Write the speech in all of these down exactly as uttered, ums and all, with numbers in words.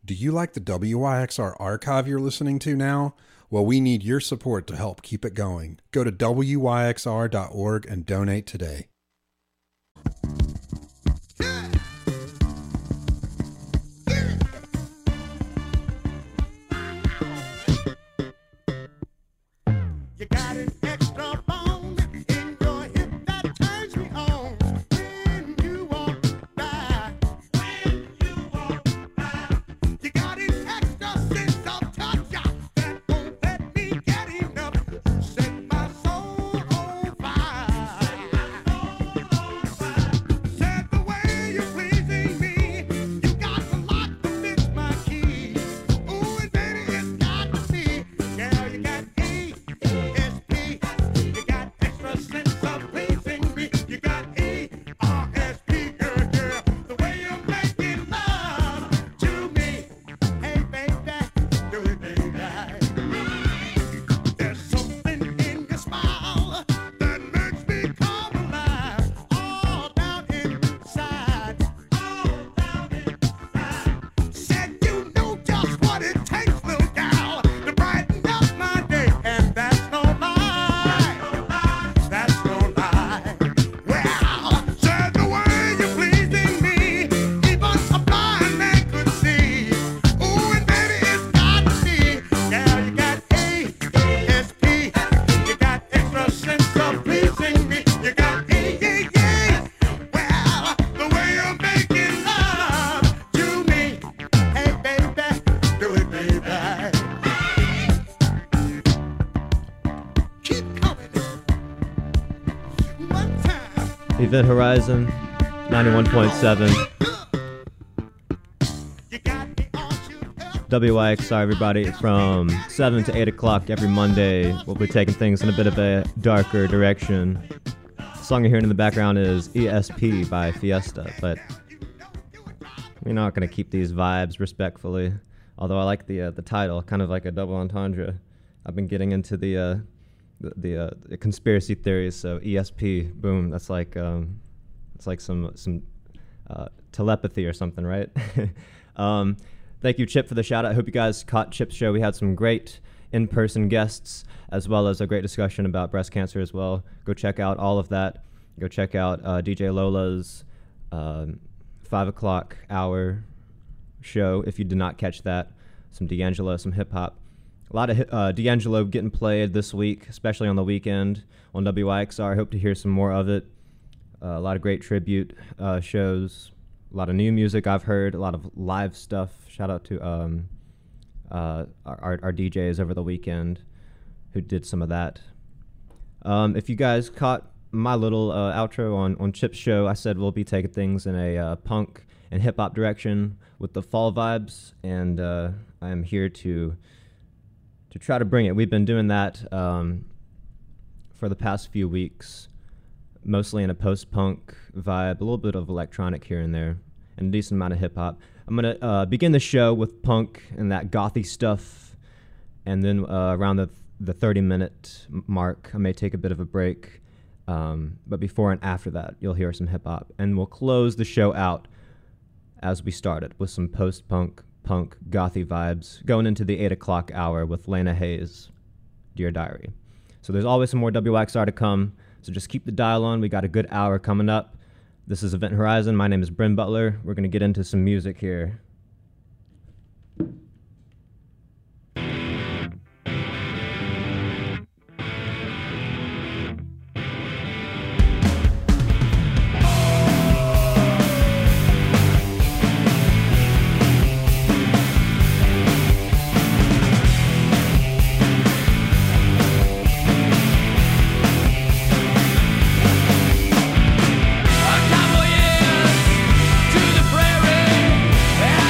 Do you like the W Y X R archive you're listening to now? Well, we need your support to help keep it going. Go to W Y X R dot org and donate today. Yeah. You got an extra bone in your hip that turns me on when you walk by. When you walk by. You got an extra sense of touch that won't let me get enough. Set my soul on fire. Said the way you're pleasing me, you got to lock to fix my key. Ooh, and baby, it's got to be. Girl, you got E S P. You got extra sense of pleasing me. You got E R S P, girl, girl. The way you're making love to me. Hey, baby, do it, baby. There's something in your smile that makes me come alive. All down inside. All down inside. Said you know just what it takes, little gal, to brighten up my day. And that's no lie. That's no lie. Well, said the way you're pleasing me, even a blind man could see. Ooh, and baby, it's got to be. Girl, you got A S P. You got extra sense of pleasing me. You got E, yeah, yeah. Well, the way you're making love to me. Hey, baby, do it, baby. Keep coming. One time. Event Horizon, ninety-one point seven. You got me all shoot up. W Y X R, everybody, from seven to eight o'clock every Monday. We'll be taking things in a bit of a darker direction. The song you're hearing in the background is E S P by Fiesta, but we're not going to keep these vibes respectfully. Although I like the uh, the title, kind of like a double entendre. I've been getting into the uh, the, the, uh, the conspiracy theories, so E S P, boom, that's like um, it's like some some uh, telepathy or something, right? um, thank you, Chip, for the shout out. I hope you guys caught Chip's show. We had some great in-person guests, as well as a great discussion about breast cancer as well. Go check out all of that. Go check out uh, D J Lola's um, five o'clock hour show if you did not catch that. Some D'Angelo, some hip hop. A lot of hi- uh, D'Angelo getting played this week, especially on the weekend on W Y X R. I hope to hear some more of it. Uh, a lot of great tribute uh, shows. A lot of new music I've heard. A lot of live stuff. Shout out to um, uh, our, our D Js over the weekend who did some of that. Um, if you guys caught my little uh, outro on, on Chip's show, I said we'll be taking things in a uh, punk and hip-hop direction with the fall vibes, and uh, I am here to to try to bring it. We've been doing that um, for the past few weeks, mostly in a post-punk vibe, a little bit of electronic here and there, and a decent amount of hip-hop. I'm going to uh, begin the show with punk and that gothy stuff, and then uh, around the the thirty-minute mark, I may take a bit of a break, um, but before and after that, you'll hear some hip-hop, and we'll close the show out as we started with some post-punk, punk, gothy vibes, going into the eight o'clock hour with Lena Hayes, Dear Diary. So there's always some more W Y X R to come, so just keep the dial on. We got a good hour coming up. This is Event Horizon. My name is Bryn Butler. We're going to get into some music here. A couple years to the prairie.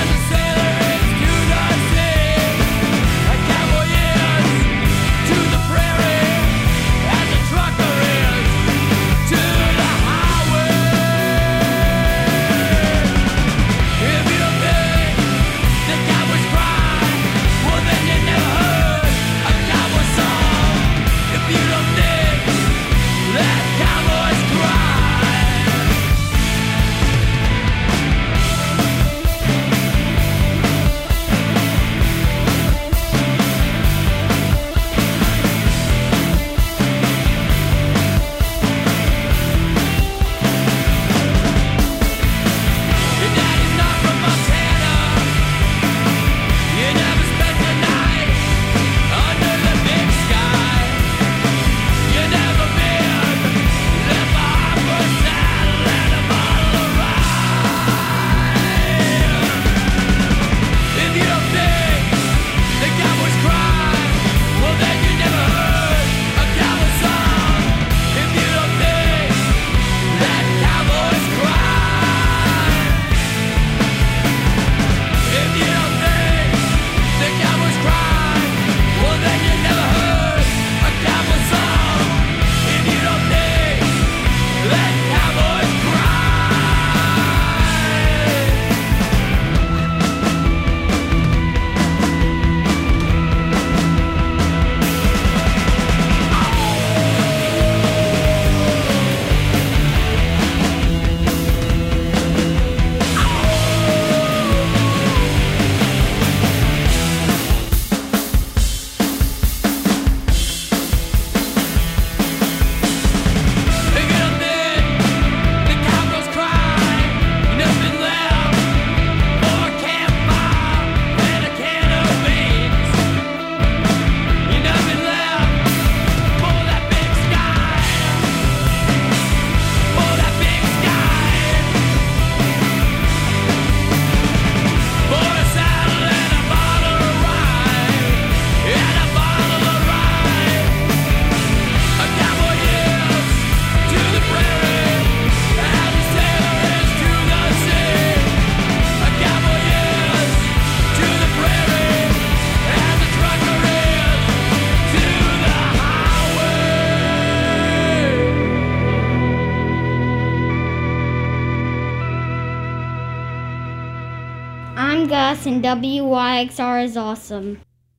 podcast, and W Y X R is awesome.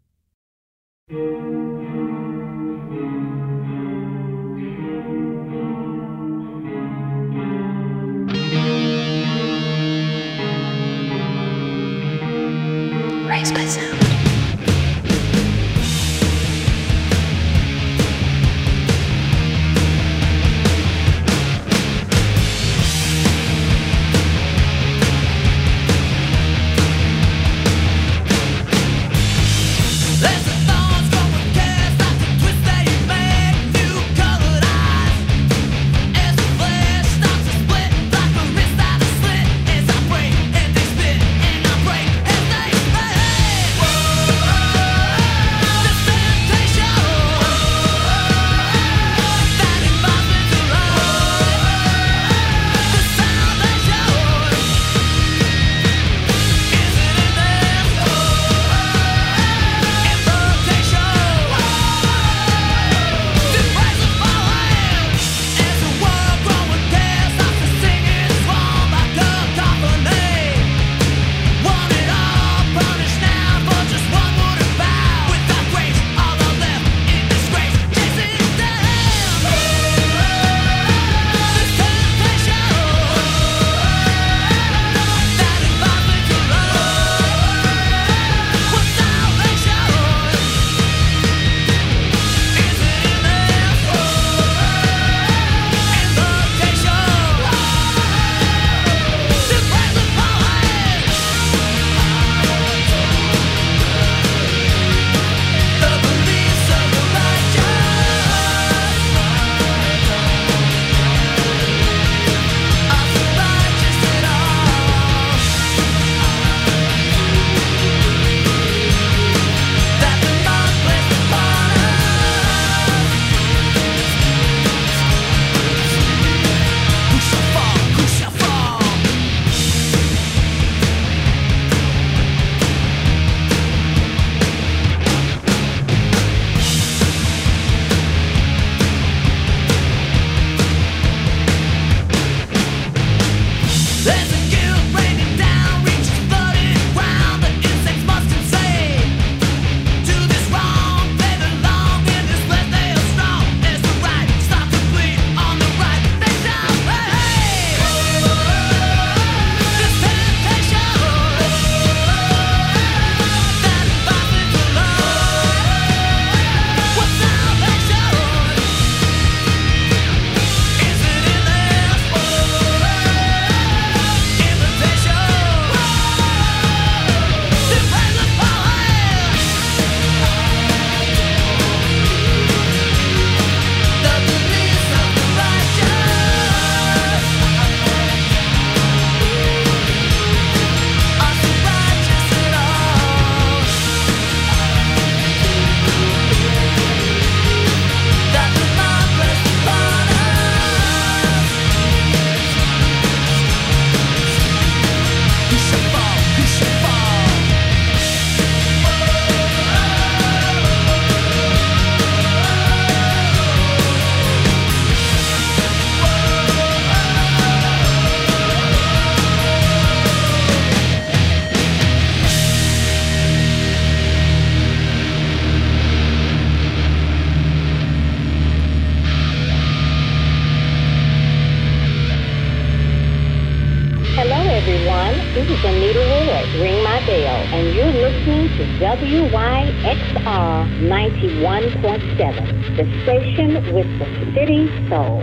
Raised by sound. This is Anita Ward, Ring My Bell, and you're listening to W Y X R ninety-one point seven, the station with the city soul.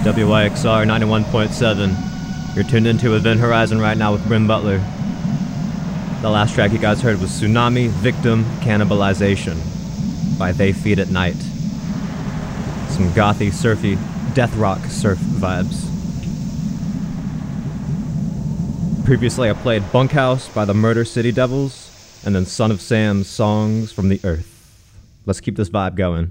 W Y X R ninety-one point seven. You're tuned into Event Horizon right now with Bryn Butler. The last track you guys heard was Tsunami Victim Cannibalization by They Feed at Night. Some gothy, surfy, death rock surf vibes. Previously I played Bunkhouse by the Murder City Devils, and then Son of Sam's Songs from the Earth. Let's keep this vibe going.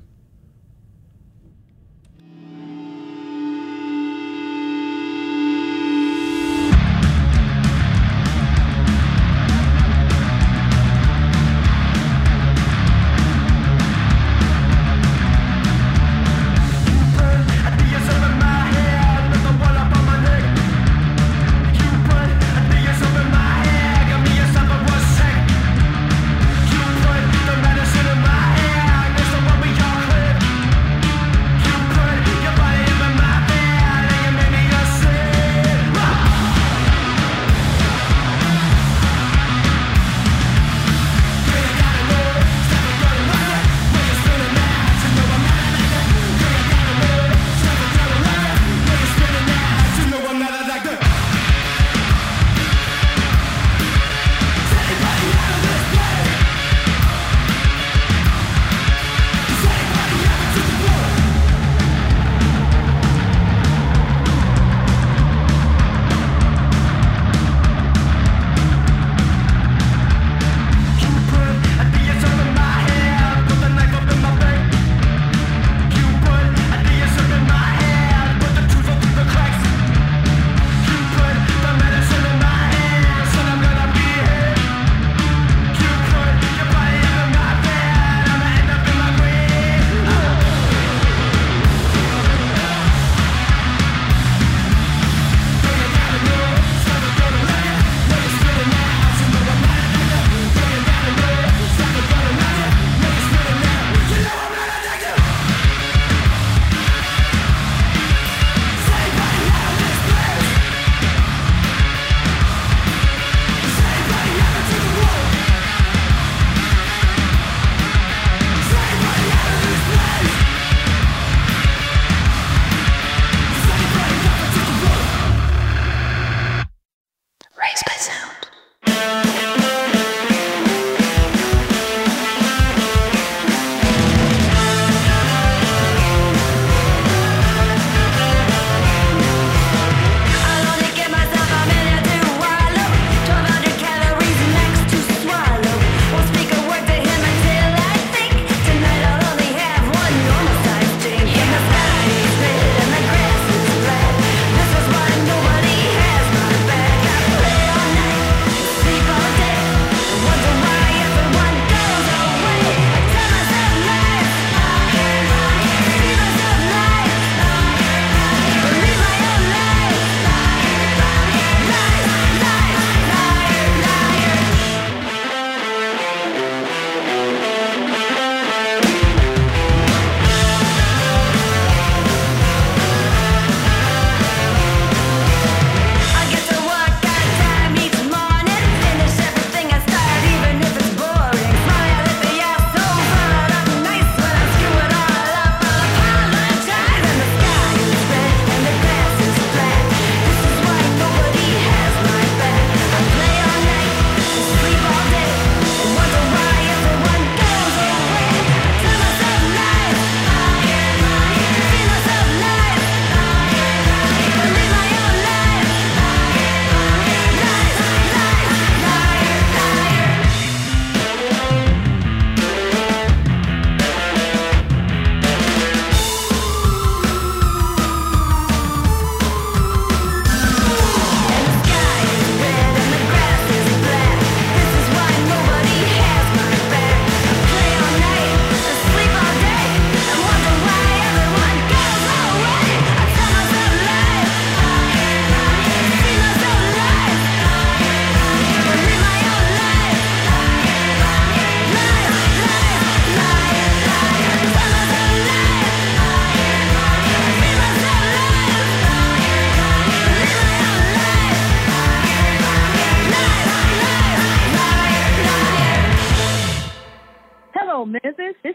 Medicine in my hand, this is what we all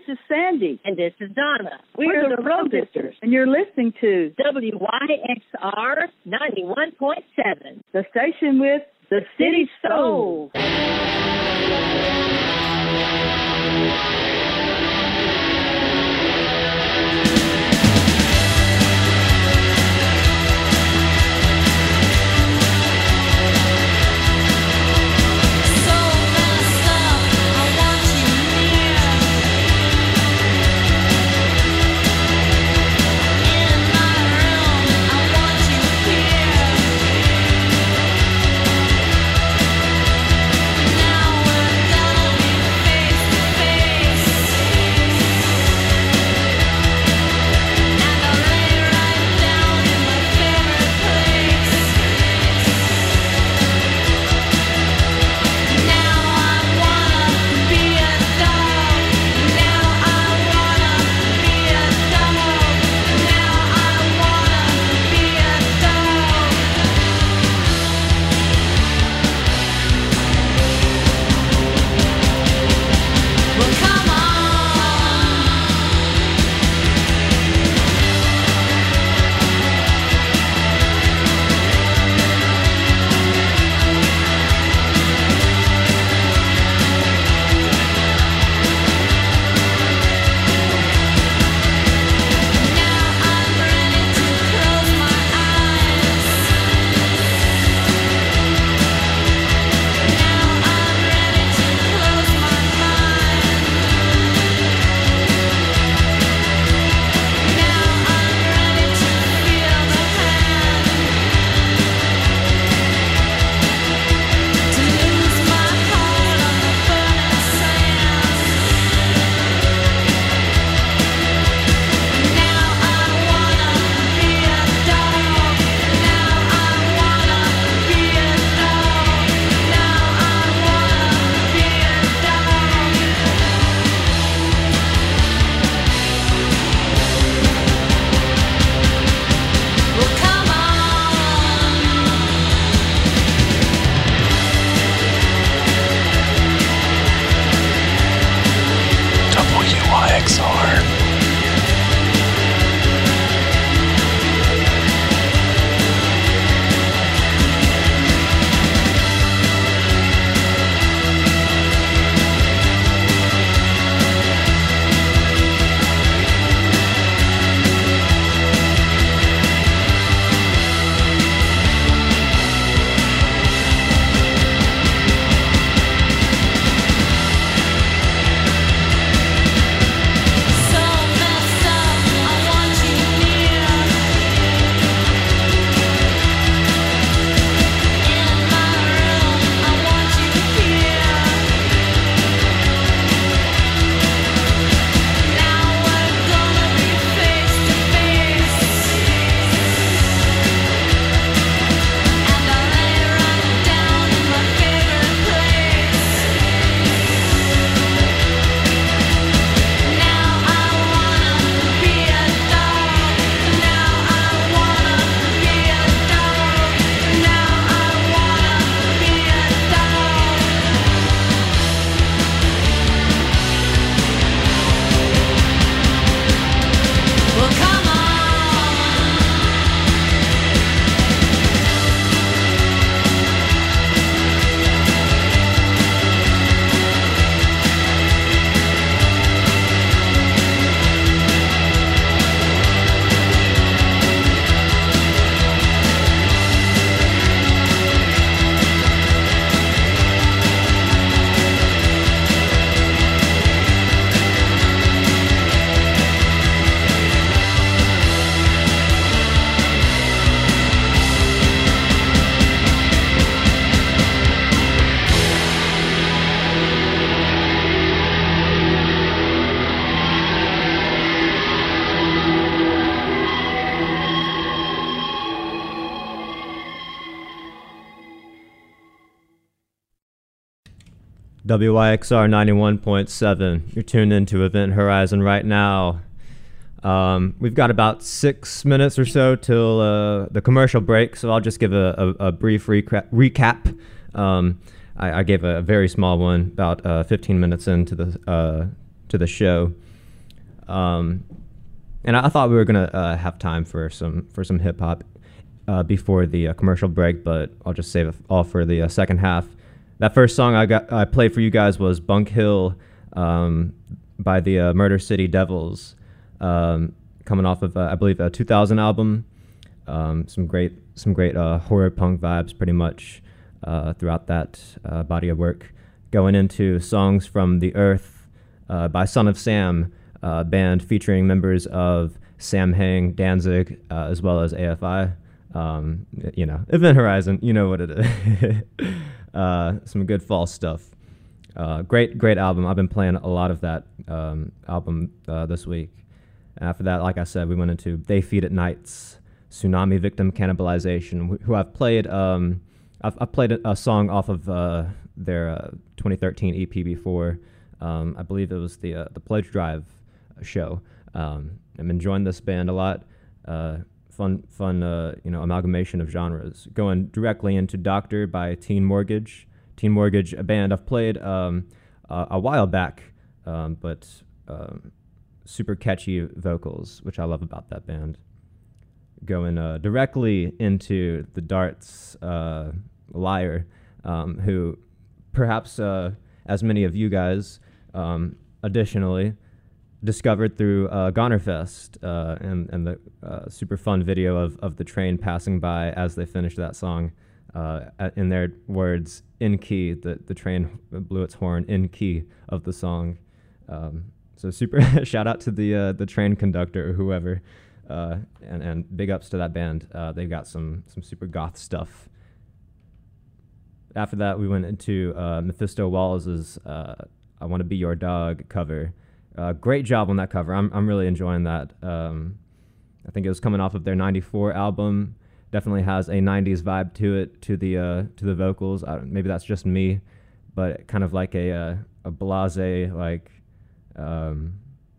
is Sandy. And this is Donna. We're, We're the Road Sisters, and you're listening to W Y X R ninety-one point seven, the station with the City Soul. W Y X R ninety-one point seven. You're tuned into Event Horizon right now. Um, we've got about six minutes or so till uh, the commercial break, so I'll just give a, a, a brief recap. recap. Um, I, I gave a very small one about uh, fifteen minutes into the uh, to the show. Um, and I, I thought we were gonna uh, have time for some for some hip hop uh, before the uh, commercial break, but I'll just save it all for the uh, second half. That first song I got I played for you guys was Bunk Hill um, by the uh, Murder City Devils, um, coming off of uh, I believe a two thousand album. Um, some great some great uh, horror punk vibes, pretty much uh, throughout that uh, body of work. Going into songs from The Earth uh, by Son of Sam, uh, band featuring members of Samhain, Danzig, uh, as well as A F I. Um, you know, Event Horizon, you know what it is. uh, some good fall stuff. Uh, great, great album. I've been playing a lot of that um, album uh, this week. And after that, like I said, we went into They Feed at Nights, Tsunami Victim Cannibalization, who I've played. Um, I've, I've played a, a song off of uh, their uh, twenty thirteen E P before. Um, I believe it was the uh, the Pledge Drive show. Um, I'm enjoying this band a lot. Uh, fun, fun, uh, you know, amalgamation of genres. Going directly into Doctor by Teen Mortgage. Teen Mortgage, a band I've played um, uh, a while back, um, but um, super catchy vocals, which I love about that band. Going uh, directly into the Darts uh, Liar, um, who perhaps, uh, as many of you guys, um, additionally, discovered through uh, Gonerfest uh, and, and the uh, super fun video of, of the train passing by as they finished that song. Uh, in their words, in key, the, the train blew its horn in key of the song. Um, so super shout out to the uh, the train conductor or whoever, uh, and, and big ups to that band. Uh, they've got some some super goth stuff. After that, we went into uh, Mephisto Wallace's uh, I Want to Be Your Dog cover. Uh, great job on that cover. I'm I'm really enjoying that. Um, I think it was coming off of their ninety-four album. Definitely has a nineties vibe to it, to the uh, to the vocals. I don't, maybe that's just me, but kind of like a uh, a blasé, like um,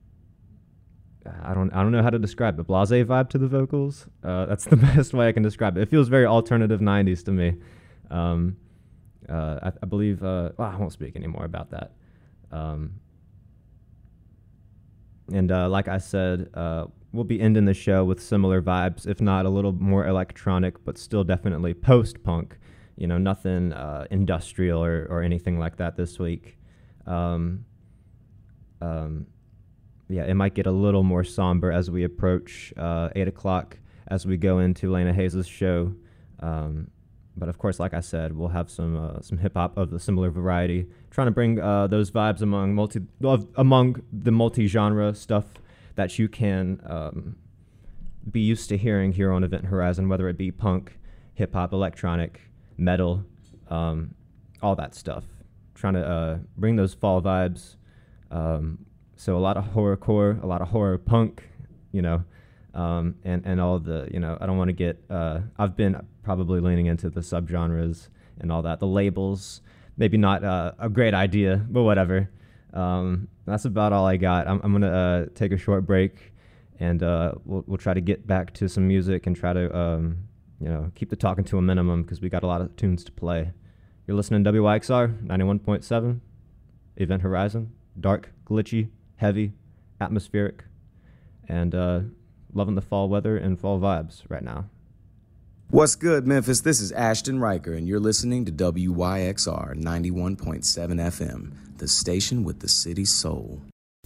I don't I don't know how to describe it. Blasé vibe to the vocals. Uh, that's the best way I can describe it. It feels very alternative nineties to me. Um, uh, I, I believe. Uh, well, I won't speak anymore about that. Um, and uh, like I said. Uh, We'll be ending the show with similar vibes, if not a little more electronic, but still definitely post-punk. You know, nothing uh, industrial or, or anything like that this week. Um, um, yeah, it might get a little more somber as we approach uh, eight o'clock as we go into Lena Hayes' show. Um, but of course, like I said, we'll have some uh, some hip-hop of the similar variety, trying to bring uh, those vibes among multi among the multi-genre stuff that you can um, be used to hearing here on Event Horizon, whether it be punk, hip-hop, electronic, metal, um, all that stuff. Trying to uh, bring those fall vibes. Um, so a lot of horrorcore, a lot of horror punk, you know, um, and, and all the, you know, I don't want to get, uh, I've been probably leaning into the subgenres and all that. The labels, maybe not uh, a great idea, but whatever. Um, that's about all I got. I'm, I'm gonna uh, take a short break, and uh, we'll we'll try to get back to some music and try to um, you know keep the talking to a minimum because we got a lot of tunes to play. You're listening to W Y X R ninety-one point seven, Event Horizon, dark, glitchy, heavy, atmospheric, and uh, loving the fall weather and fall vibes right now. What's good, Memphis? This is Ashton Riker, and you're listening to W Y X R ninety-one point seven F M, the station with the city's soul.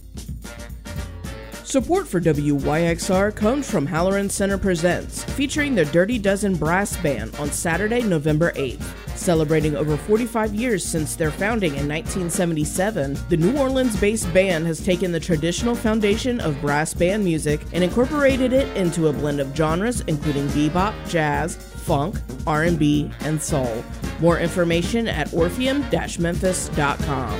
Support for W Y X R comes from Halloran Center Presents, featuring the Dirty Dozen Brass Band on Saturday, November eighth. Celebrating over forty-five years since their founding in nineteen seventy-seven, the New Orleans-based band has taken the traditional foundation of brass band music and incorporated it into a blend of genres including bebop, jazz, funk, R and B, and soul. More information at orpheum dash memphis dot com.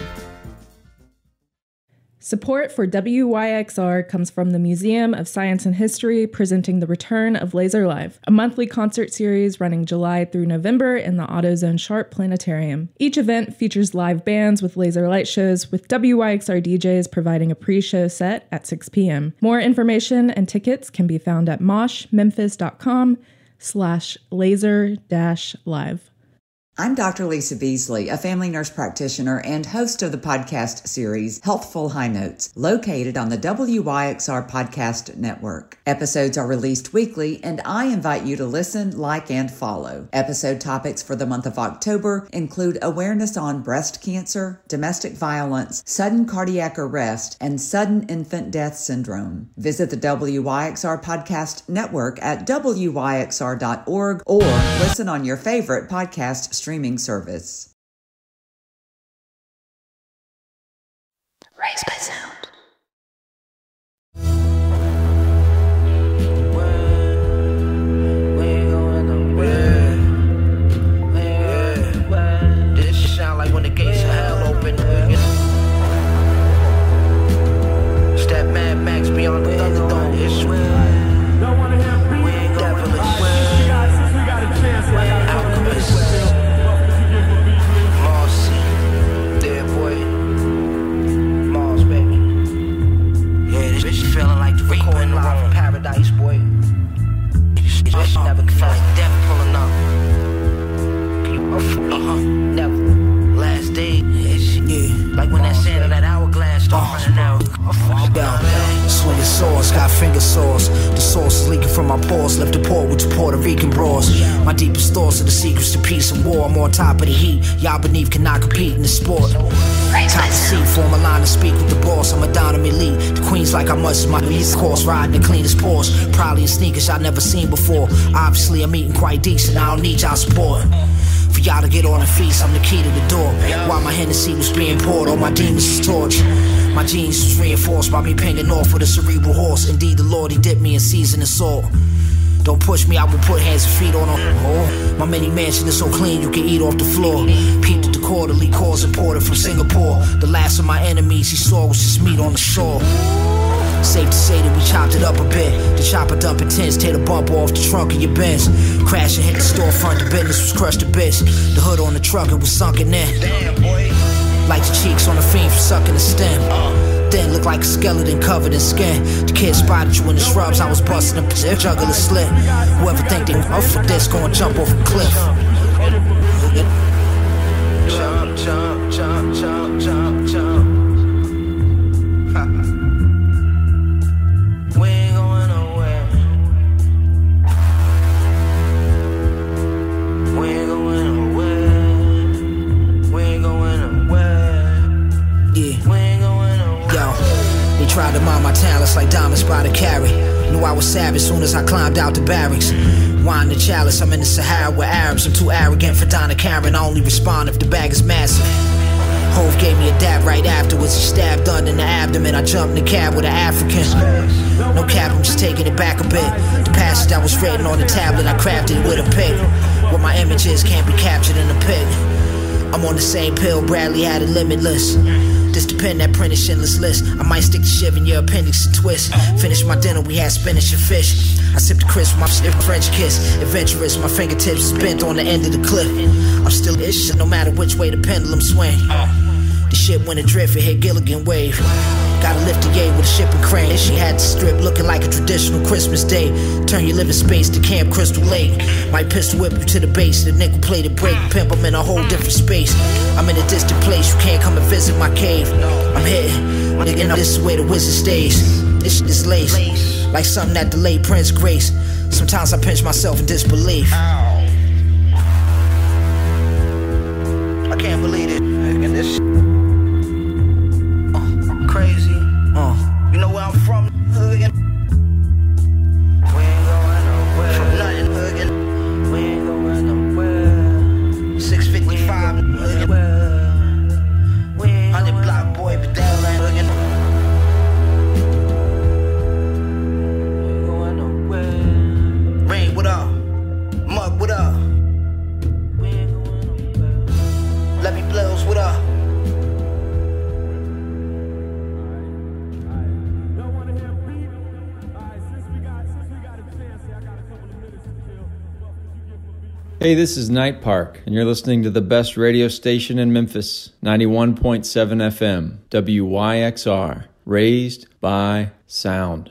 Support for W Y X R comes from the Museum of Science and History, presenting The Return of Laser Live, a monthly concert series running July through November in the AutoZone Sharp Planetarium. Each event features live bands with laser light shows, with W Y X R D Js providing a pre-show set at six p.m. More information and tickets can be found at mosh memphis dot com slash laser dash live. I'm Doctor Lisa Beasley, a family nurse practitioner and host of the podcast series Healthful High Notes, located on the W Y X R Podcast Network. Episodes are released weekly, and I invite you to listen, like, and follow. Episode topics for the month of October include awareness on breast cancer, domestic violence, sudden cardiac arrest, and sudden infant death syndrome. Visit the W Y X R Podcast Network at W Y X R dot org or listen on your favorite podcast streaming service. Raised by Sound. This sound like when the gates of hell open. Step Mad Max beyond the Thunderdome. It's don't wanna hear we ain't devilish. We got we got a chance. Alchemist. Feeling like the recording live from paradise, boy. Bitch never felt like death pulling up. Uh-huh, never. Last day, yeah. Like when that sand in that hourglass start running out. Yo, swinging swords, got finger sores. The sauce is leaking from my pores. Left the port with two Puerto Rican bras. My deepest thoughts are the secrets to peace and war. I'm on top of the heat. Y'all beneath cannot compete in the sport. Top of seat, form a line to speak with the boss. I'm a dynamic elite. The queen's like I must my least course. Riding the cleanest Porsche. Probably in sneakers y'all never seen before. Obviously I'm eating quite decent. I don't need y'all support. For y'all to get on the feast, I'm the key to the door. While my Hennessy was being poured, all my demons is torched. My genes was reinforced by me pinging off with a cerebral horse. Indeed, the Lord, he dipped me in seasoned salt. Don't push me, I will put hands and feet on them. Oh, my mini mansion is so clean you can eat off the floor. Peeped at the quarterly calls imported from Singapore. The last of my enemies he saw was just meat on the shore. Safe to say that we chopped it up a bit. The chopper dumping tents, tear the bumper off the trunk of your Benz. Crash and hit the storefront, the business was crushed to bits. The hood on the truck, it was sunken in. Damn, boy. Like the cheeks on the fiend for sucking the stem. Then looked like a skeleton covered in skin. The kid spotted you in the shrubs, I was busting up the jugular slit. Whoever think they up for this, gonna jump off a cliff. Jump, jump, jump, jump, jump, jump. We ain't going nowhere. We ain't going nowhere. We ain't going nowhere. Yeah. We ain't going nowhere. Yo, they tried to mine my talents like diamonds by the carry. Knew I was savage soon as I climbed out the barracks. Wine the chalice, I'm in the Sahara with Arabs. I'm too arrogant for Donna Karen, I only respond if the bag is massive. Hove gave me a dab right afterwards. He stabbed under in the abdomen. I jumped in the cab with an African. No cap, I'm just taking it back a bit. The passage that was written on the tablet, I crafted with a pick. What my images can't be captured in a pic. I'm on the same pill, Bradley had it limitless. This the pen that printed Schindler's List. I might stick the shiv in your appendix and twist. Finish my dinner, we had spinach and fish. I sipped the crisp with my French kiss. Adventurous, my fingertips is bent on the end of the cliff. I'm still ish, no matter which way the pendulum swing. The ship went adrift, it hit Gilligan wave. Gotta lift the yay with a shipping crane. She had the strip looking like a traditional Christmas day. Turn your living space to Camp Crystal Lake. Might pistol whip you to the base, the nickel plated break. Pimp, I'm in a whole different space. I'm in a distant place, you can't come and visit my cave. I'm hitting, nigga, this is where the wizard stays. This shit is lace, like something that delayed Prince Grace. Sometimes I pinch myself in disbelief. I can't believe it. This uh, crazy. Uh, you know where I'm from? We ain't going nowhere. From nothing, Hogan. We ain't going nowhere. six fifty-five, Hogan. one hundred block boy, but that ain't Hogan. We ain't going nowhere. Rain, what up? Mug, what up? We ain't going nowhere. Let me blows, what up? Hey, this is Night Park, and you're listening to the best radio station in Memphis, ninety-one point seven F M, W Y X R, Raised by Sound.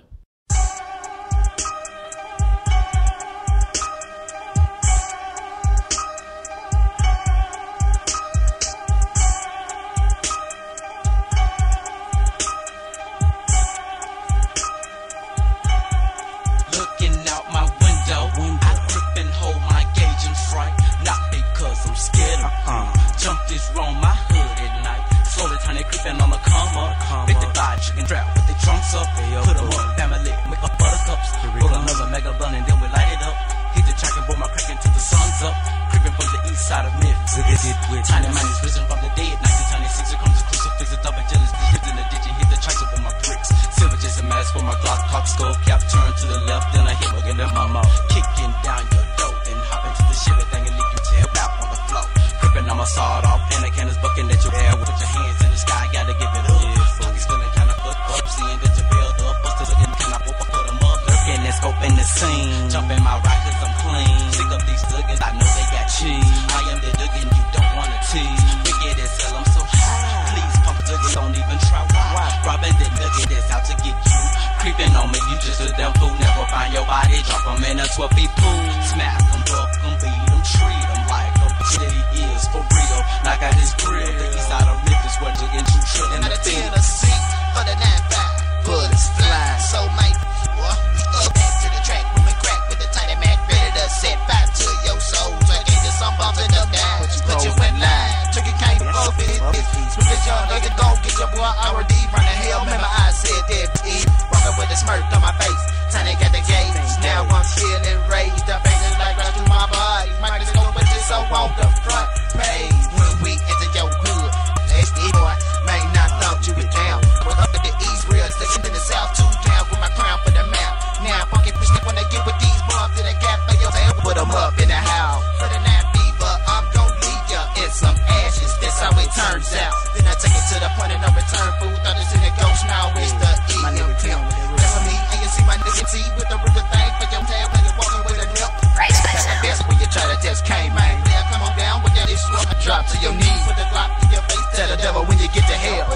That's what people smack them, buck them, beat them, treat them like a bitch that he is for real. Knock out his grill, the east side of Memphis, where you get two shit in the Tennessee for the nine five. Bullets fly, so mate, up back to the track, women crack with the tiny Mac, ready to set fire to your soul. So I gave you some bumps in the down, put you in line. Took it, came for it, switch this young nigga, gon' get your boy already running hell. Remember I said that, E, walking with a smirk on my face. Tiny got the gauge, now I'm feeling raised up, fingers like right through my body. My niggas go with this, so on the front page. When we enter your hood, H D boy, may not thought you was down. We're up in the east, real station in the south, two down with my crown for the mount. Now I'm funky push when they get with these bumps to the gap for your tail, put them up in the house. For the night fever, I'm gon' leave ya in some ashes, that's how it turns out. Then I take it to the point of no return, food, thought it's in the ghost, now it's the E M T. That's for me, and you see my nigga T with the rooster thing for your tail when you're walking with a nip. That's when you try to test K, man. Now come on down with that issue, drop to your knees, put the Glock in your face, tell the devil when you get to hell.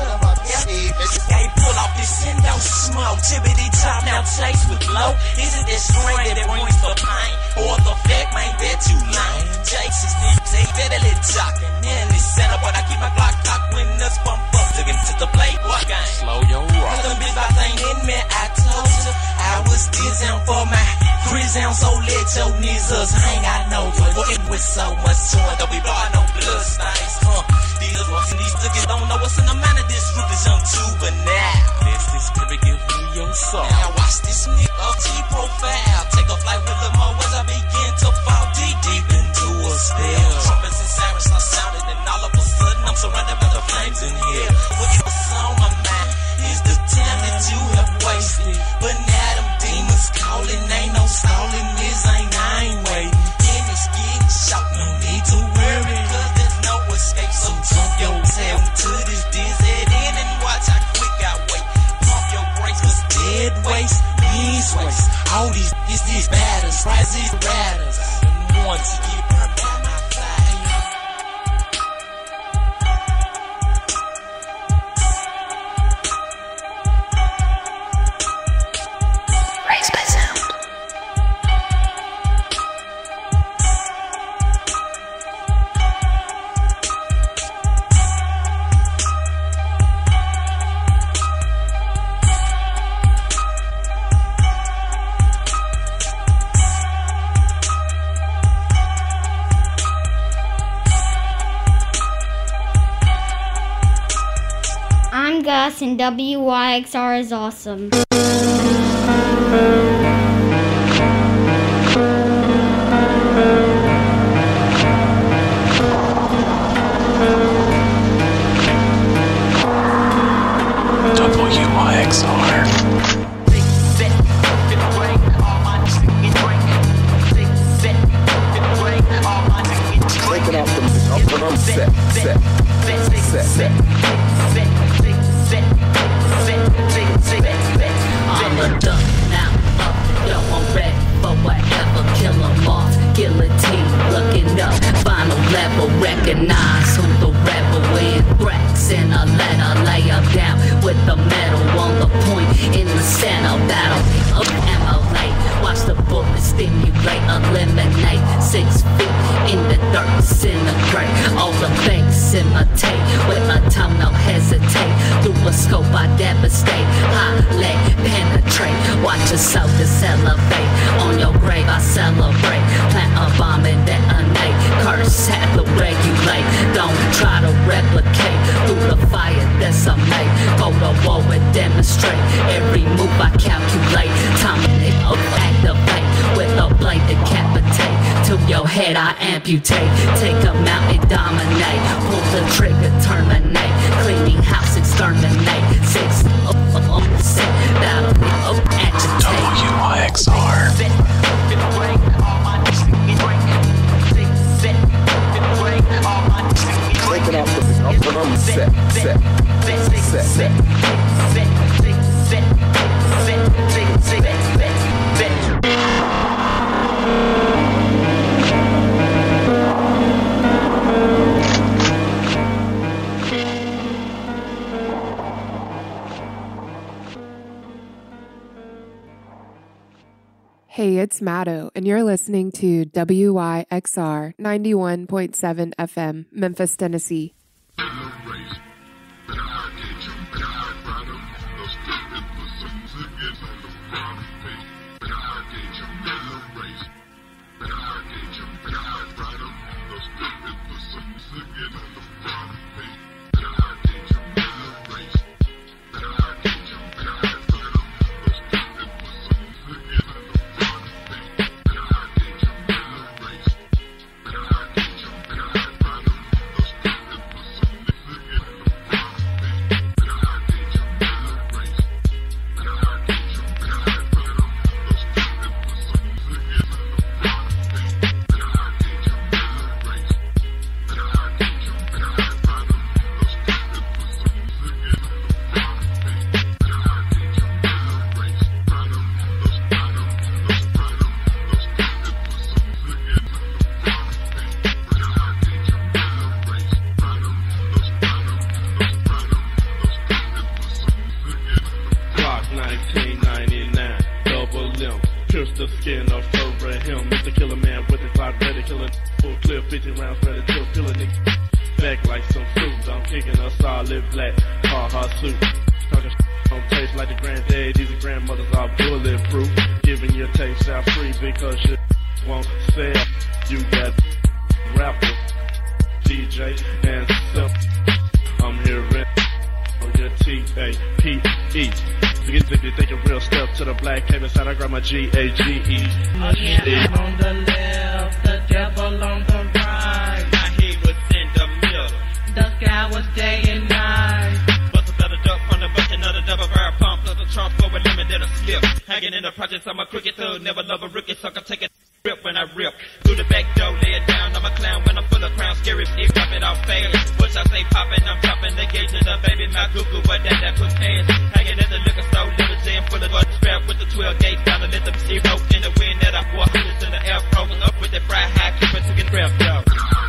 Hey, pull off this window, smoke, tippity top, now chase with blow. Is it that strain that brings the pain, or the fact, man, that you lame? Jake sixteen, they steadily talking in this center, but I keep my Glock cocked when the bump up, looking to the playboy game. Slow your roll. Cause them bitch vibes ain't in me, I told you. I was dizzy for my prison, so let your nizzles hang, I know you. Working with so much joy, don't be blowing no blood stains, huh? These watching these niggas don't know what's in the mind of this group is young juvenile. This this spirit give me your soul. Now watch this nigga G profile. Take a flight with the mo as I begin to fall deep, deep into a spell. Trumpets and sirens start sounding, and all of a sudden I'm surrounded by the flames in here. What's on my mind is the time that you have wasted. But now them demons calling, ain't no stalling, this ain't I ain't waiting. And it's getting shot, no need to worry, cause there's no escape. So jump your tail to this dizzy end and watch how quick I wait. Pump your brakes, cause dead waste means waste. All these, these, these batters, rise these batters. And once you get burned by my fire. Raised by sound. I'm Gus, and W Y X R is awesome. W Y X R. Breaking off the I'm set, set, set, set. I'm a duck, now up, yo, I'm ready for whatever. Kill 'em off, guillotine, looking up, final level, recognize who the rebel is. Threats in a letter, lay up down with the metal on the point in the center. Battle of emulate, watch the bullets stimulate, eliminate. Six feet in the dirt, disintegrate. All the fakes imitate, with a tongue no hesitate. Through a scope I devastate, highlight, penetrate. Watch your soldiers elevate, on your grave I celebrate. Plant a bomb and detonate, curse have to regulate. Don't try to replicate, through the fire decimate. Go to war and demonstrate, every move I calculate. Time it up, activate, with a blade decapitate. To your head I amputate, take a mountain dominate. Pull the trigger, terminate, cleaning house, exterminate. Six up, up, up, set, battle, up, agitate. W Y X R. Breaking off the I'm set, set, set, set. Hey Hey, it's Maddo, and you're listening to W Y X R ninety-one point seven F M, Memphis, Tennessee. G A G E. Oh yeah, I'm on the left, the devil on the right. My head was in the middle. The sky was day and night. Bust a better duck from the bucket, another double barrel pump, plus a trump for a lemon that a slip. Hanging in the projects, I'm a cricket thug, never love a rookie, sucker, take a rip when I rip. Through the back door, lay it down, I'm a clown when I'm full of crown, scary shit, drop it off fast. What I say poppin', I'm dropping the gauge to the baby, my goo-goo, but that that puts ass. Hanging at the liquor store, limousine full of blood, strap with the twelve gauge down and let them see rope in the wind that I wore. Hundreds in the air, frozen up with that fried high, keep it to get crap, yo.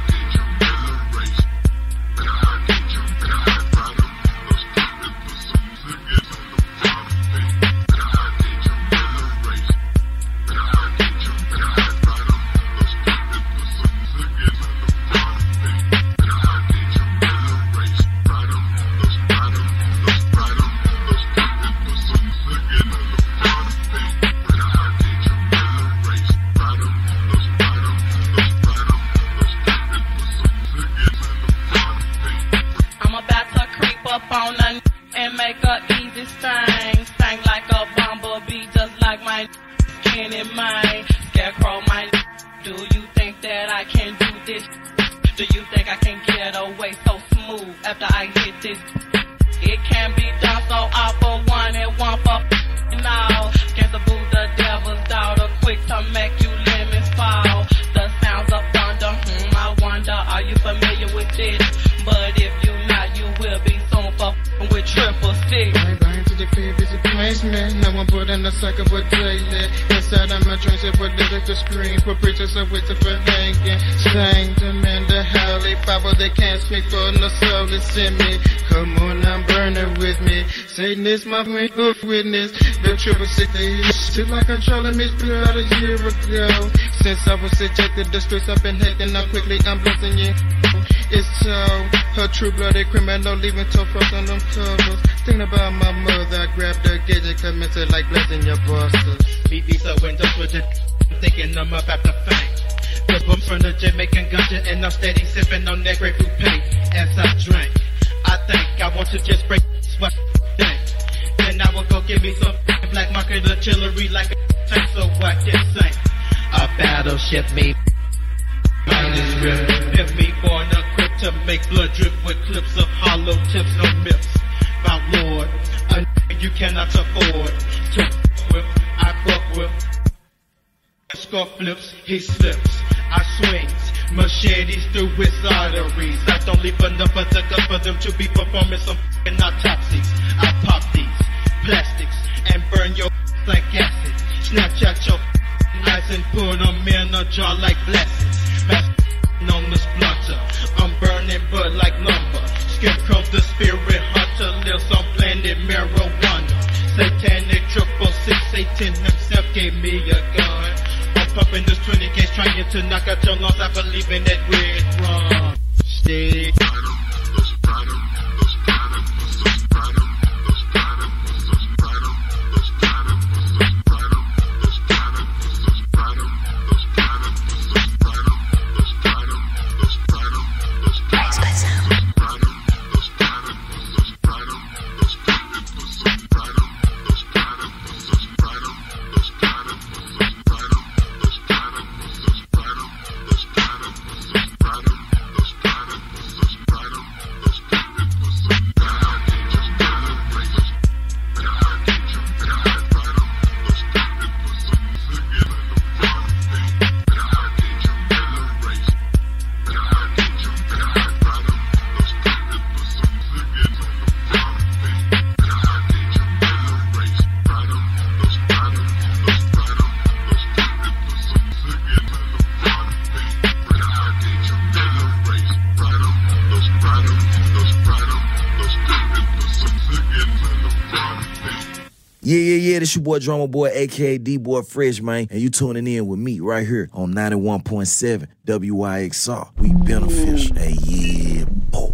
This my main witness, the triple six shit like controlling me blood a year ago. Since I was ejected, the streets I've been hacking up quickly, I'm blessing you. It's so, her true-blooded criminal leaving toe frost on them covers. Thinking about my mother, I grabbed the gauge and commented like blessing your busters. Me be so indulged with it, thinking I'm about to faint. The bum from the Jamaican ganja and I'm steady sipping on that grapefruit paint. As I drink, I think I want to just break what thing. Then I will go give me some black market artillery like a tank, so what this ain't a battleship, me. Mine is real, pimp me born equipped to make blood drip with clips of hollow tips, no myths. My lord, a n- you cannot afford to whip, I buck whip. Score flips, he slips, I swings, machetes through his arteries. I don't leave enough of the gun for them to be performing some f***ing autopsies. I pop these plastics and burn your like acid. Snatch out your eyes and put them in a jar like blessings. Master on the splinter, I'm burning bud like lumber. Scarecrow the spirit hunter lives on planet marijuana. Satanic triple six, Satan himself gave me a gun. many case trying to knock out your lungs. I believe in that weird drum stick. Yeah, yeah, yeah, this your boy Drummer Boy, a k a. D-Boy Fresh, man. And you tuning in with me right here on ninety-one point seven W Y X R. We beneficial. Hey, yeah, boy.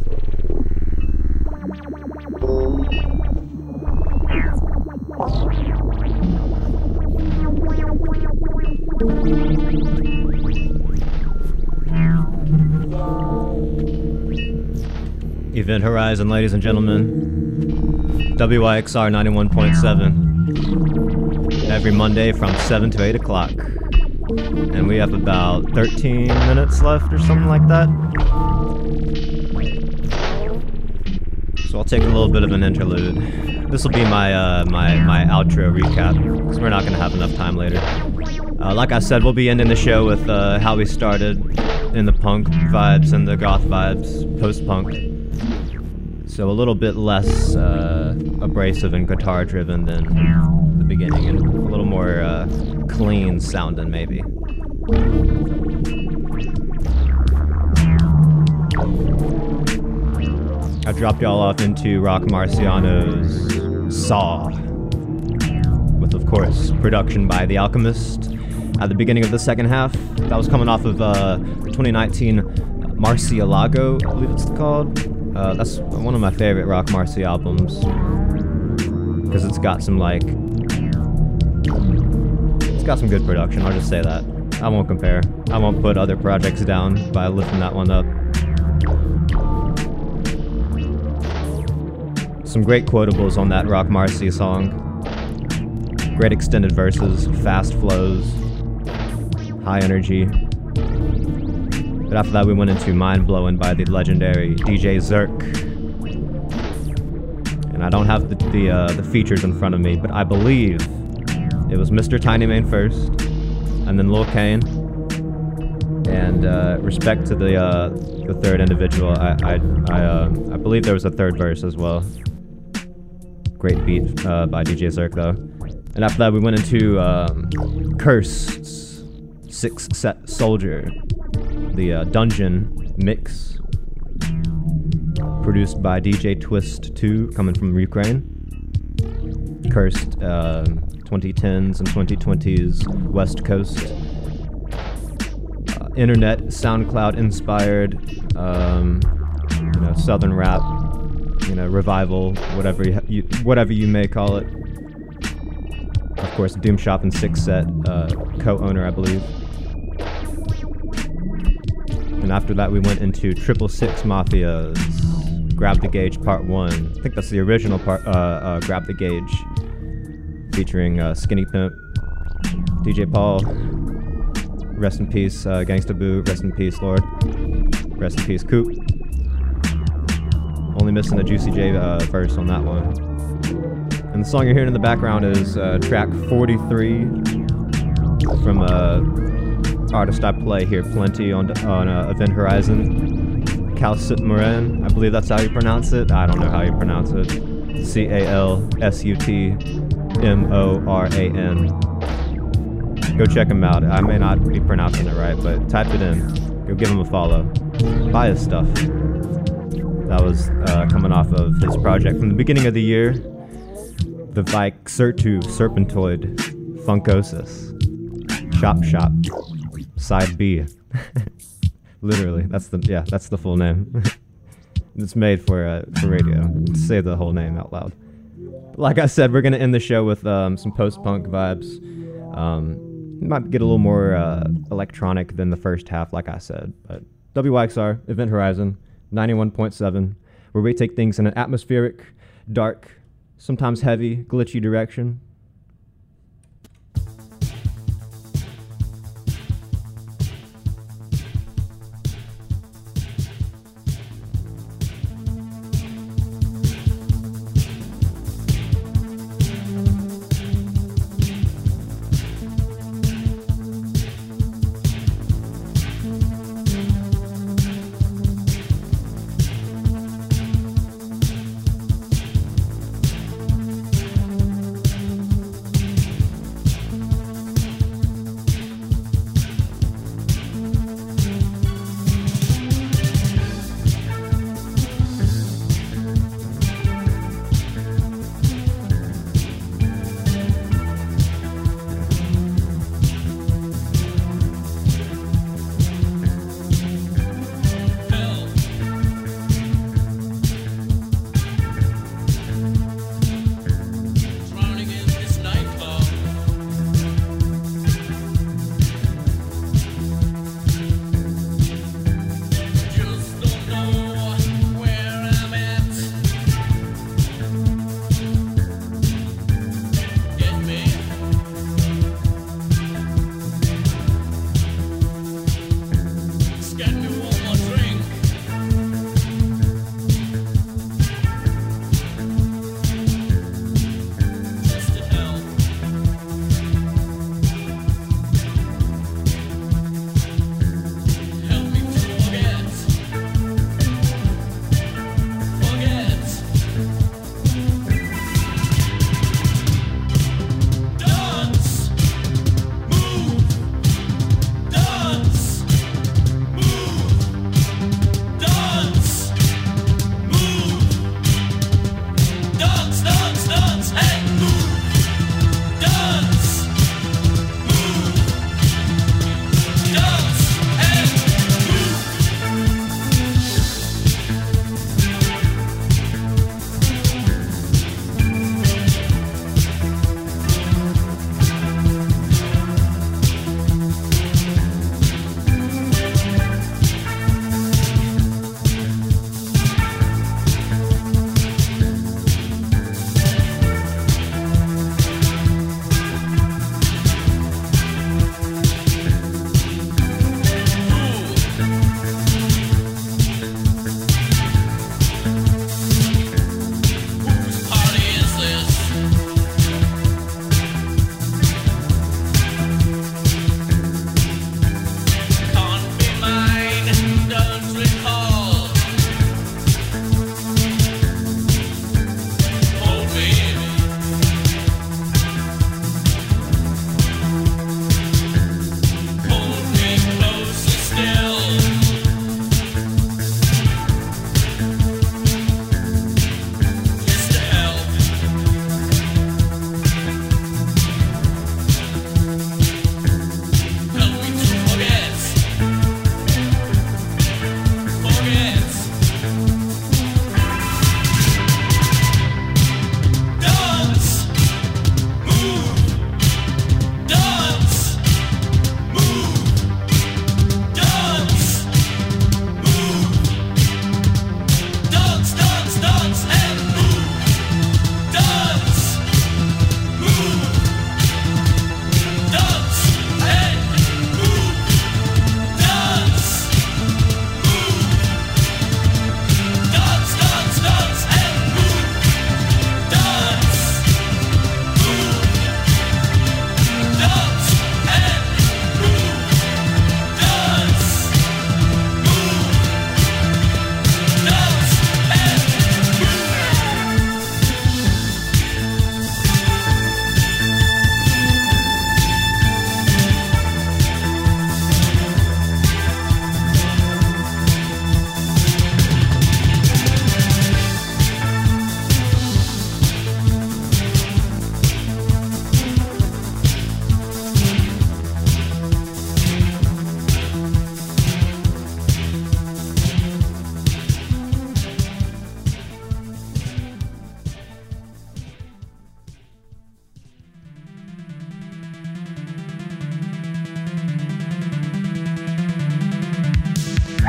Event Horizon, ladies and gentlemen. W Y X R ninety-one point seven. Every Monday from seven to eight o'clock. And we have about thirteen minutes left or something like that. So I'll take a little bit of an interlude. This will be my uh, my, my outro recap, because we're not going to have enough time later. Uh, like I said, we'll be ending the show with uh, how we started in the punk vibes and the goth vibes, post-punk. So a little bit less uh, abrasive and guitar-driven than the beginning, and a little more uh, clean sounding, maybe. I dropped y'all off into Rock Marciano's Saw, with, of course, production by The Alchemist at the beginning of the second half. That was coming off of uh, the twenty nineteen Marcialago, I believe it's called. Uh, that's one of my favorite Rock Marcy albums, because it's got some, like, it's got some good production, I'll just say that. I won't compare. I won't put other projects down by lifting that one up. Some great quotables on that Rock Marcy song. Great extended verses, fast flows, high energy. But after that, we went into Mind Blowin' by the legendary D J Zerk. And I don't have the the, uh, the features in front of me, but I believe it was Mister Tiny Mane first, and then Lil Kane. And uh, respect to the uh, the third individual, I I I, uh, I believe there was a third verse as well. Great beat uh, by D J Zerk though. And after that, we went into um, Curse Six Set Soldier, the uh, Dungeon mix, produced by D J Twist two, coming from Ukraine. Cursed uh, twenty tens and twenty twenties West Coast. Uh, internet, SoundCloud inspired, um, you know, Southern rap, you know, revival, whatever you, you whatever you may call it. Of course, Doom Shop and Six Set, uh, co-owner, I believe. And after that, we went into Triple Six Mafia's Grab the Gauge Part one. I think that's the original part, uh, uh, Grab the Gauge, featuring uh, Skinny Pimp, D J Paul, rest in peace, uh, Gangsta Boo, rest in peace, Lord, rest in peace, Coop. Only missing the Juicy J uh, verse on that one. And the song you're hearing in the background is uh, track forty-three from uh, artist I play here plenty on on uh, Event Horizon, Calcit Moran. I believe that's how you pronounce it. I don't know how you pronounce it. C A L S U T M O R A N. Go check him out. I may not be pronouncing it right, but type it in. Go give him a follow. Buy his stuff. That was uh, coming off of his project from the beginning of the year, the Vike Sertu Serpentoid Funkosis. Shop Shop. Side B. Literally, that's the yeah, that's the full name. It's made for uh, for radio. Say the whole name out loud. Like I said, we're gonna end the show with um, some post-punk vibes. Um, might get a little more uh, electronic than the first half, like I said. But W Y X R, Event Horizon, ninety-one point seven, where we take things in an atmospheric, dark, sometimes heavy, glitchy direction.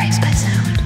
Raised by sound.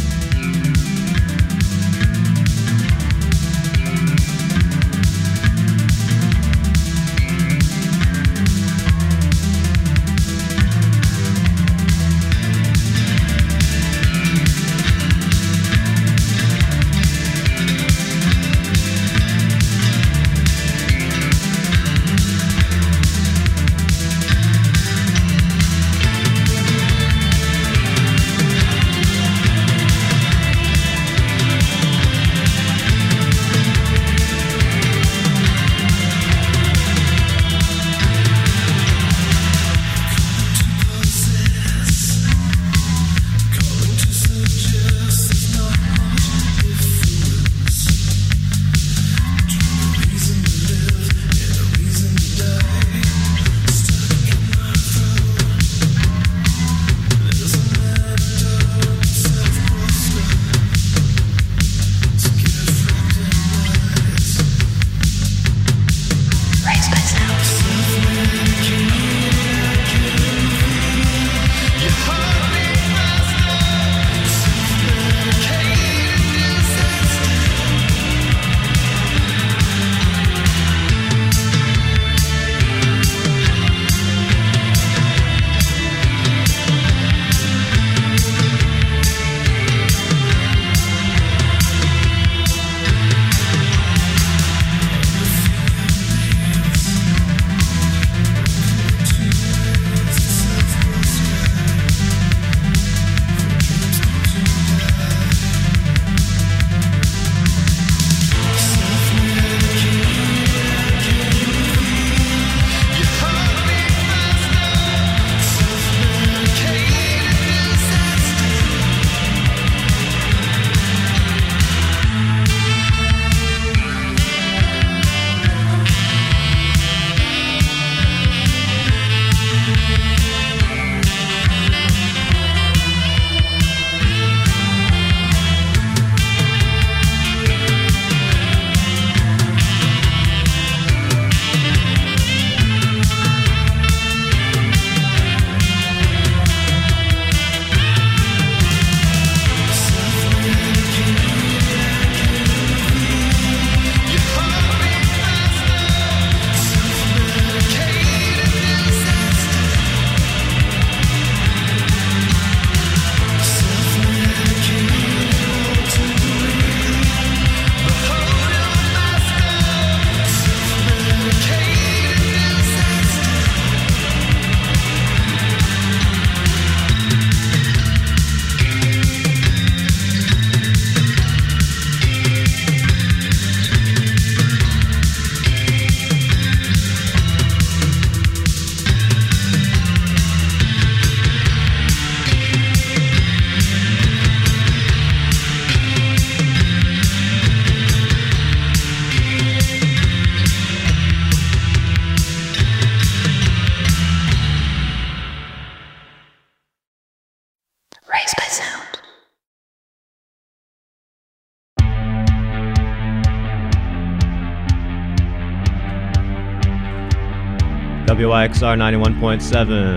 W Y X R ninety-one point seven.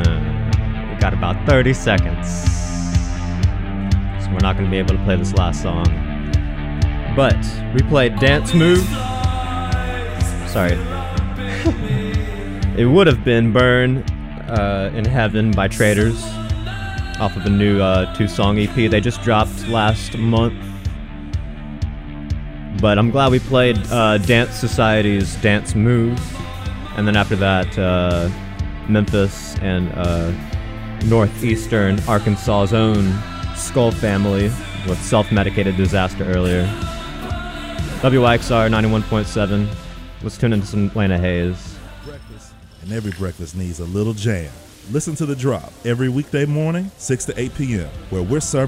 We got about thirty seconds. So we're not going to be able to play this last song. But we played Dance Move. Sorry. It would have been Burn uh, in Heaven by Traders off of a new uh, two-song E P they just dropped last month. But I'm glad we played uh, Dance Society's Dance Move. And then after that, uh, Memphis and uh, northeastern Arkansas's own Skull Family with Self-Medicated Disaster earlier. W Y X R ninety-one point seven. Let's tune into some Lena Hayes. Breakfast, and every breakfast needs a little jam. Listen to The Drop every weekday morning, six to eight p.m., where we're serving